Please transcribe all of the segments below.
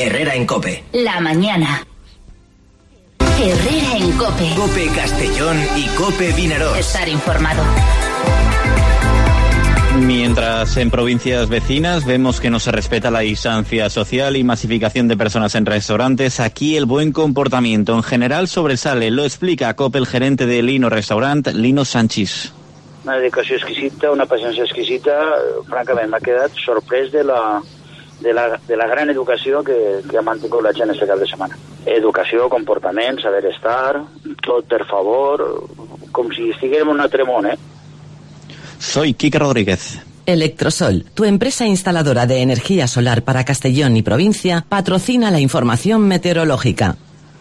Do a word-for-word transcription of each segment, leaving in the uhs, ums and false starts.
Herrera en COPE. La mañana. Herrera en COPE. COPE Castellón y COPE Vinaròs. Estar informado. Mientras en provincias vecinas vemos que no se respeta la distancia social y masificación de personas en restaurantes, aquí el buen comportamiento en general sobresale. Lo explica a COPE el gerente de Lino Restaurant, Lino Sánchez. Una dedicació exquisita, una paciència exquisita. Francament, m'ha quedat sorprès de la, de la, de la gran educació que, que ha mantingut la gent aquest cap de setmana. Educació, comportament, saber estar, tot per favor, com si estiguérem en un altre món, eh? Soy Quique Rodríguez. Electrosol, tu empresa instaladora de energía solar para Castellón y provincia, patrocina la información meteorológica.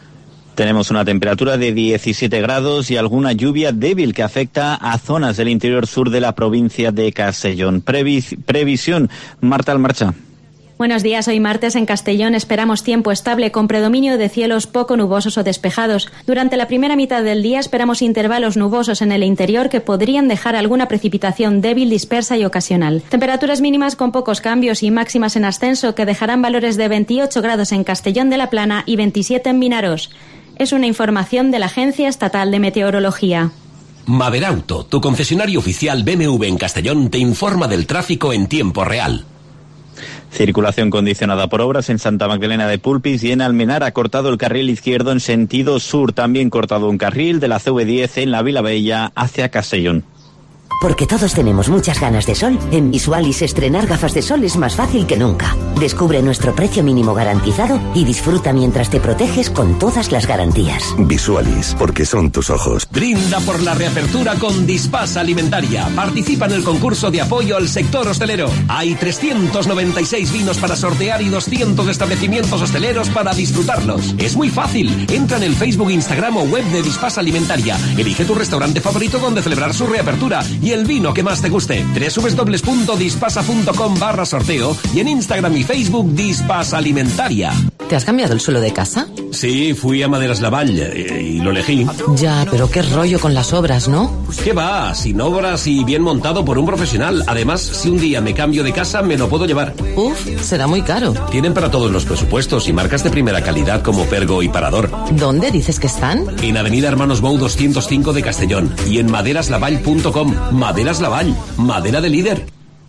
Tenemos una temperatura de diecisiete grados y alguna lluvia débil que afecta a zonas del interior sur de la provincia de Castellón. Previs- previsión, Marta Almarcha. Buenos días, hoy martes en Castellón esperamos tiempo estable con predominio de cielos poco nubosos o despejados. Durante la primera mitad del día esperamos intervalos nubosos en el interior que podrían dejar alguna precipitación débil, dispersa y ocasional. Temperaturas mínimas con pocos cambios y máximas en ascenso que dejarán valores de veintiocho grados en Castellón de la Plana y veintisiete en Vinaròs. Es una información de la Agencia Estatal de Meteorología. Maderauto, tu concesionario oficial B M W en Castellón, te informa del tráfico en tiempo real. Circulación condicionada por obras en Santa Magdalena de Pulpis y en Almenar ha cortado el carril izquierdo en sentido sur. También cortado un carril de la C V diez en la Vila Bella hacia Castellón. Porque todos tenemos muchas ganas de sol, en Visualis estrenar gafas de sol es más fácil que nunca. Descubre nuestro precio mínimo garantizado y disfruta mientras te proteges con todas las garantías. Visualis, porque son tus ojos. Brinda por la reapertura con Dispasa Alimentaria. Participa en el concurso de apoyo al sector hostelero. Hay trescientos noventa y seis vinos para sortear y doscientos establecimientos hosteleros para disfrutarlos. Es muy fácil. Entra en el Facebook, Instagram o web de Dispasa Alimentaria. Elige tu restaurante favorito donde celebrar su reapertura y el vino que más te guste. doble u doble u doble u punto dispasa punto com barra sorteo y en Instagram y Facebook Dispasa Alimentaria. ¿Te has cambiado el suelo de casa? Sí, fui a Maderas Lavall y lo elegí. Ya, pero qué rollo con las obras, ¿no? ¿Qué va? Sin obras y bien montado por un profesional. Además, si un día me cambio de casa, me lo puedo llevar. Uf, será muy caro. Tienen para todos los presupuestos y marcas de primera calidad como Pergo y Parador. ¿Dónde dices que están? En Avenida Hermanos Bou doscientos cinco de Castellón y en maderaslavall punto com. Maderas Lavall, madera de líder.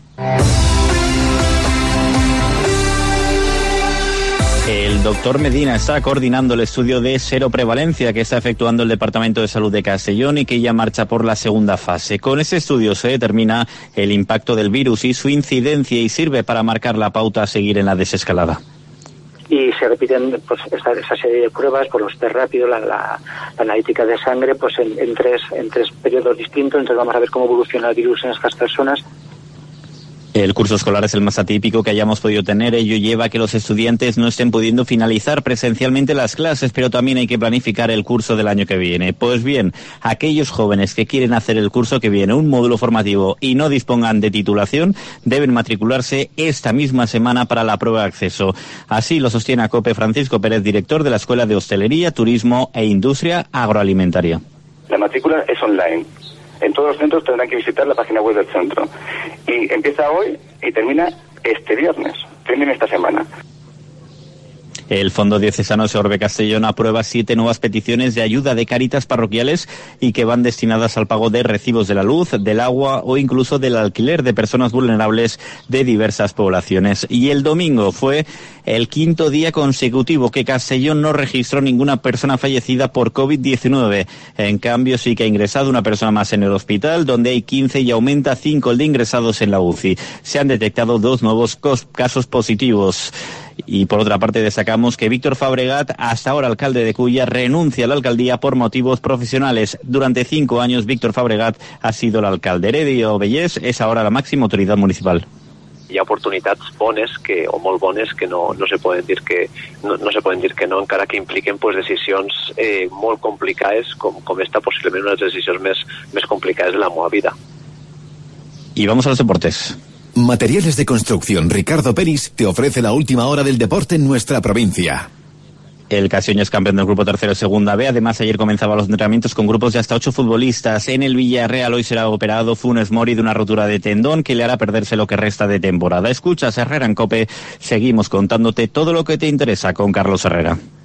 El doctor Medina está coordinando el estudio de seroprevalencia que está efectuando el Departamento de Salud de Castellón y que ya marcha por la segunda fase. Con ese estudio se determina el impacto del virus y su incidencia y sirve para marcar la pauta a seguir en la desescalada. Y se repiten pues esta, esa serie de pruebas, por los test rápidos, la, la, la analítica de sangre, pues en, en tres en tres periodos distintos. Entonces vamos a ver cómo evoluciona el virus en estas personas. El curso escolar es el más atípico que hayamos podido tener. Ello lleva a que los estudiantes no estén pudiendo finalizar presencialmente las clases, pero también hay que planificar el curso del año que viene. Pues bien, aquellos jóvenes que quieren hacer el curso que viene, un módulo formativo, y no dispongan de titulación, deben matricularse esta misma semana para la prueba de acceso. Así lo sostiene a COPE Francisco Pérez, director de la Escuela de Hostelería, Turismo e Industria Agroalimentaria. La matrícula es online. En todos los centros tendrán que visitar la página web del centro. Y empieza hoy y termina este viernes. Termina esta semana. El Fondo Diocesano Seorbe Castellón aprueba siete nuevas peticiones de ayuda de Cáritas parroquiales y que van destinadas al pago de recibos de la luz, del agua o incluso del alquiler de personas vulnerables de diversas poblaciones. Y el domingo fue el quinto día consecutivo que Castellón no registró ninguna persona fallecida por COVID diecinueve. En cambio, sí que ha ingresado una persona más en el hospital, donde hay quince y aumenta cinco el de ingresados en la U C I. Se han detectado dos nuevos casos positivos. Y por otra parte destacamos que Víctor Fabregat, hasta ahora alcalde de Culla, renuncia a la alcaldía por motivos profesionales. Durante cinco años Víctor Fabregat ha sido el alcalde. Heredia Vellés es ahora la máxima autoridad municipal. Hi ha oportunitats bones que, o molt bones que no, no, se poden dir que, no, no se poden dir que no, encara que impliquen pues, decisions eh, molt complicades com, com esta, possiblement una de les decisions més, més complicades de la meva vida. Y vamos a los deportes. Materiales de Construcción Ricardo Peris te ofrece la última hora del deporte en nuestra provincia. El Castellón es campeón del grupo tercero segunda B. Además, ayer comenzaba los entrenamientos con grupos de hasta ocho futbolistas. En el Villarreal hoy será operado Funes Mori de una rotura de tendón que le hará perderse lo que resta de temporada. Escuchas Herrera en COPE. Seguimos contándote todo lo que te interesa con Carlos Herrera.